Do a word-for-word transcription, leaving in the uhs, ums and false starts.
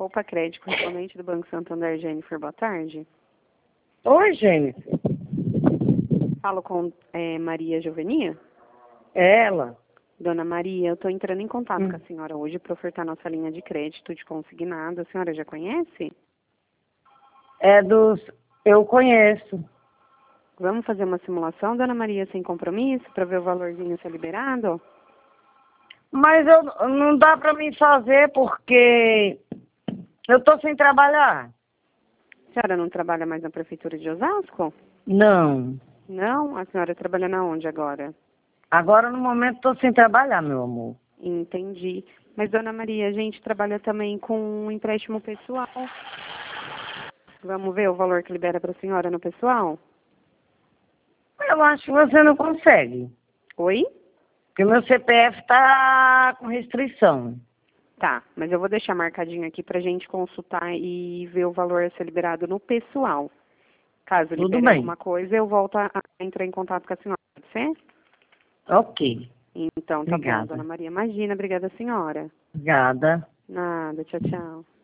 Poupa Crédito, correspondente do Banco Santander, Jennifer, boa tarde. Oi, Jennifer. Falo com é, Maria Jovenia? É ela. Dona Maria, eu estou entrando em contato Hum. com a senhora hoje para ofertar nossa linha de crédito de consignado. A senhora já conhece? É dos... Eu conheço. Vamos fazer uma simulação, Dona Maria, sem compromisso, para ver o valorzinho ser liberado? Mas eu, não dá pra mim fazer porque eu tô sem trabalhar. A senhora não trabalha mais na Prefeitura de Osasco? Não. Não? A senhora trabalha na onde agora? Agora, no momento, tô sem trabalhar, meu amor. Entendi. Mas, Dona Maria, a gente trabalha também com um empréstimo pessoal. Vamos ver o valor que libera para a senhora no pessoal? Eu acho que você não consegue. Oi? Porque meu C P F tá com restrição. Tá, mas eu vou deixar marcadinho aqui pra gente consultar e ver o valor a ser liberado no pessoal. Caso Tudo libere bem. alguma coisa, eu volto a a entrar em contato com a senhora, pode ser? Ok. Então, tá bom, Obrigada. Dona Maria. Imagina, obrigada, senhora. Obrigada. Nada, tchau, tchau.